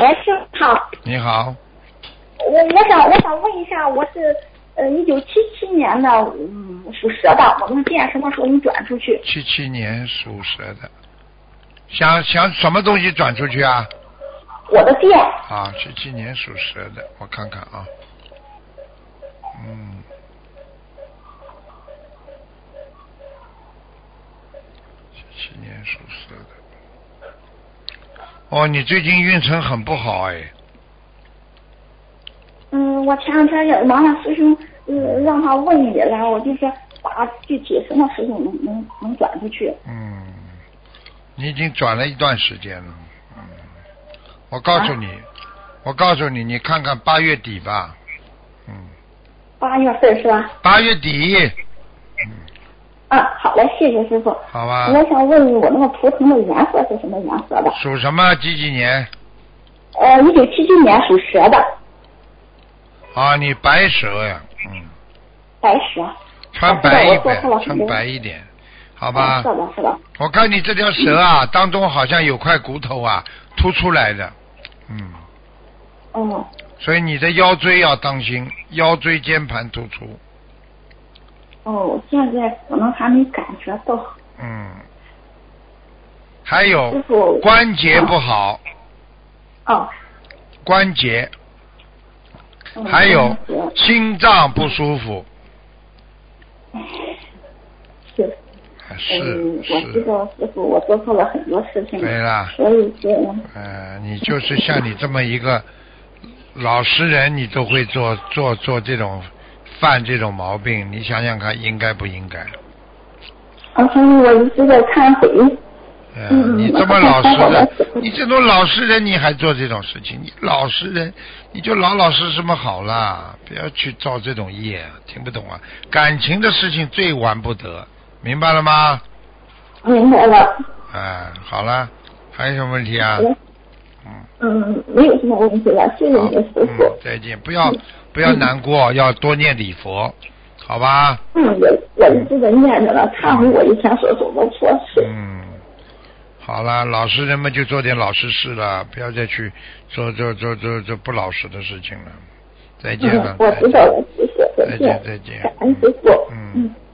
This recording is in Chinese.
哎，师傅好。 你好。 我想问一下，我是1977年的，属蛇的，我们店什么时候能转出去 ？77年属蛇的，想什么东西转出去啊？ 我的店。 啊，77年属蛇的，我看看啊。77年属蛇的。哦，你最近运程很不好哎。 我前两天也麻烦师兄，让他问你了，我就是把具体什么时候能转出去。 你已经转了一段时间了。我告诉你，你看看8月底吧。 8月份是吧 ？8月底。 好嘞，谢谢师傅。 好吧。 我想问我那个图腾的颜色是什么颜色的？ 属什么？几年 ？1977年属蛇的。 啊，你白蛇呀。 白蛇。 穿白一点，好吧？ 是的。 我看你这条蛇啊，当中好像有块骨头啊凸出来的。所以你的腰椎要当心，腰椎间盘突出。 现在可能还没感觉到。 还有关节不好。关节。还有心脏不舒服。 我知道师傅，我做错了很多事情。 对了。 所以你就是像你这么一个老实人，你都会做这种犯这种毛病，你想想看，应该不应该？ 所以我一直在忏悔。 你这么老实的，你这种老实人，你还做这种事情？你老实人，你就老实么好啦，不要去造这种业，听不懂啊？感情的事情最玩不得，明白了吗？ 明白了。 好了，还有什么问题啊？ 没有什么问题了，谢谢你师傅。 再见，不要难过，要多念礼佛，好吧？ 我一直在念着了，忏悔我以前所做的错事。 好了，老实人们就做点老实事了，不要再去做不老实的事情了。再见了。 我知道了，谢谢。 再见。 感恩师傅。